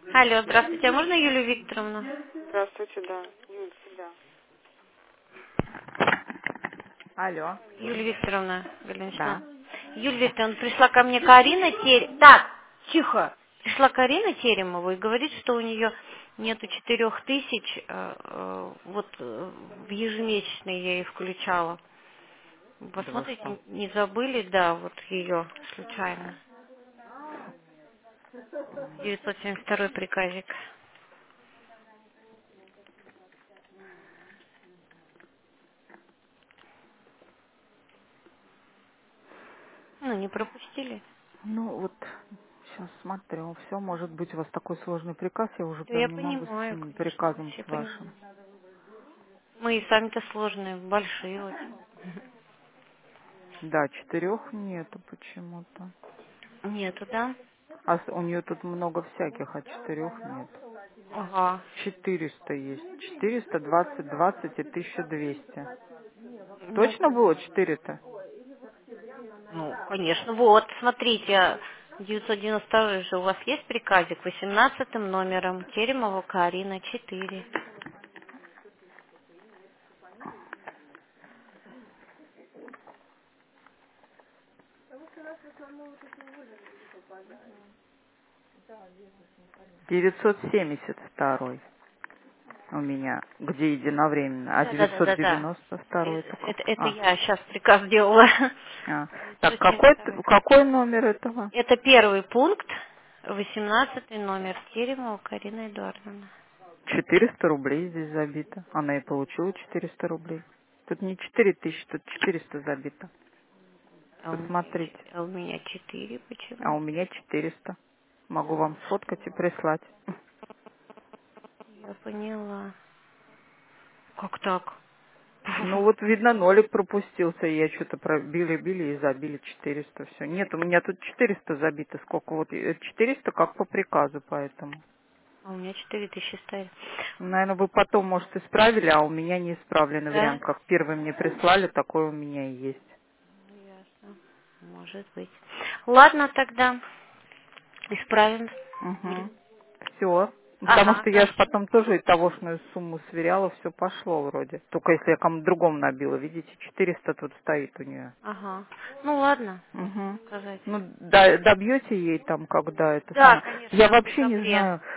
Алло, здравствуйте. А можно Юлию Викторовну? Здравствуйте, да. Юль, да. Алло. Юлия Викторовна Галинична. Да. Юлия Викторовна, пришла ко мне Карина Теремова. Так, тихо. Пришла Карина Теремова и говорит, что у нее нету 4000, в ежемесячный я ей включала. Да что? Посмотрите, не забыли, да, вот ее случайно. 972 приказик. Ну, не пропустили. Ну вот, сейчас смотрю. Все, может быть, у вас такой сложный приказ, я уже Да я прям не могу с понимаю, этим конечно, приказом все с вашим. понимаю. Мы и сами-то сложные, большие очень. Да, 4 нету почему-то. Нету, да? У нее тут много всяких, а 4 нет. Ага. 400 есть. 400, 20, 20 и 1200. Ну, Точно было 4-то? конечно. Вот, смотрите, 992 же у вас есть приказик 18 номером Теремова Карина 4. 972 у меня, где единовременно, а Да. 992 это как? Это я сейчас приказ делала. А. Так, какой, 972. какой номер этого? Это первый пункт, 18 номер Теремова Карина Эдуардовна. 400 рублей здесь забито. Она и получила 400 рублей. Тут не 4000, тут 400 забито. Посмотрите. А у меня 4 А у почему-то. меня 400. Могу вам сфоткать и прислать. Я поняла. Как так? Ну вот, видно, нолик пропустился, и я что-то пробили-били и забили 400. Все. Нет, у меня тут 400 забито. Сколько вот? 400 как по приказу, поэтому. А у меня 4000 стоит. Наверное, вы потом, может, исправили, а у меня не исправленный Да? вариант. Как первый мне прислали, такой у меня и есть. Ясно. Может быть. Ладно тогда. Исправим. Угу. Все. Потому Ага, что я же хорошо. потом тоже и тогошнюю сумму сверяла, все пошло вроде. Только если я кому-то другому набила, видите, 400 тут стоит у нее. Ага. Ну ладно, можно Угу. сказать. Ну, добьете ей там, когда это Да, самое. Я конечно, в вообще не декабре. знаю,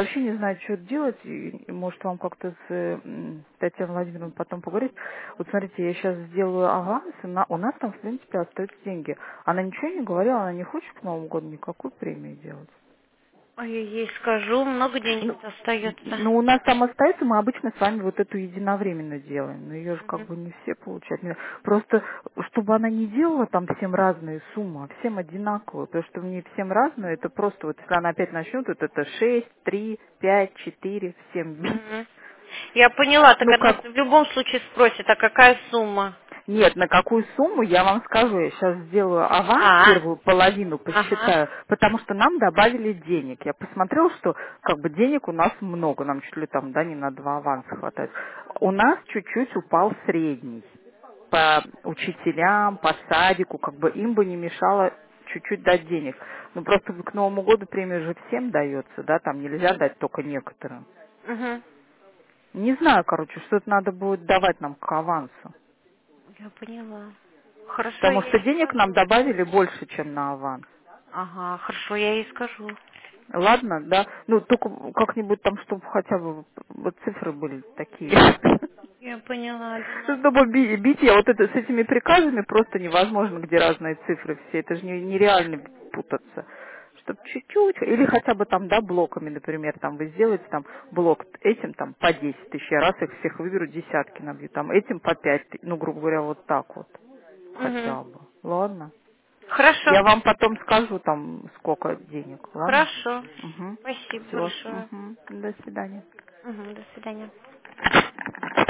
что делать. И, может, вам как-то с Татьяной Владимировной потом поговорить. Вот смотрите, я сейчас сделаю аванс, и у нас там, в принципе, остаются деньги. Она ничего не говорила, она не хочет к Новому году никакую премию делать. Ой, я ей скажу, много денег Ну, остается. ну, у нас там остается, мы обычно с вами вот эту единовременно делаем. Но ее же как Мгм. бы не все получают. Просто, чтобы она не делала там всем разные суммы, а всем одинаковые. Потому что мне всем разные, это просто вот если она опять начнет, вот это 6, 3, 5, 4, всем бить. Мгм. Я поняла, так Ну, она как в любом случае спросит, а какая сумма? Нет, на какую сумму, я вам скажу. Я сейчас сделаю аванс, А, первую половину ага. посчитаю, потому что нам добавили денег. Я посмотрела, что как бы денег у нас много, нам чуть ли там, да, не на 2 аванса хватает. У нас чуть-чуть упал средний по учителям, по садику, как бы им бы не мешало чуть-чуть дать денег. Ну просто к Новому году премия же всем дается, да, там нельзя дать только некоторым. Угу. Не знаю, короче, что-то надо будет давать нам к авансу. Я поняла. Хорошо, Потому я что ей денег нам скажу. добавили больше, чем на аванс. Ага, хорошо, я ей скажу. Ладно, да? Ну, только как-нибудь там, чтобы хотя бы вот цифры были такие. Я поняла, да Чтобы бить, я вот это с этими приказами просто невозможно, где разные цифры все. Это же нереально путаться. Чтобы чуть-чуть, или хотя бы там, да, блоками, например, там вы сделаете там блок этим там по 10 тысяч, я раз их всех выберу, десятки набью, там этим по 5 тысяч, ну, грубо говоря, вот так вот. Угу. Хотя бы. Ладно? Хорошо, Я вам потом скажу там сколько денег, ладно? хорошо. Угу. Спасибо Все. большое. Угу. До свидания. Угу, до свидания.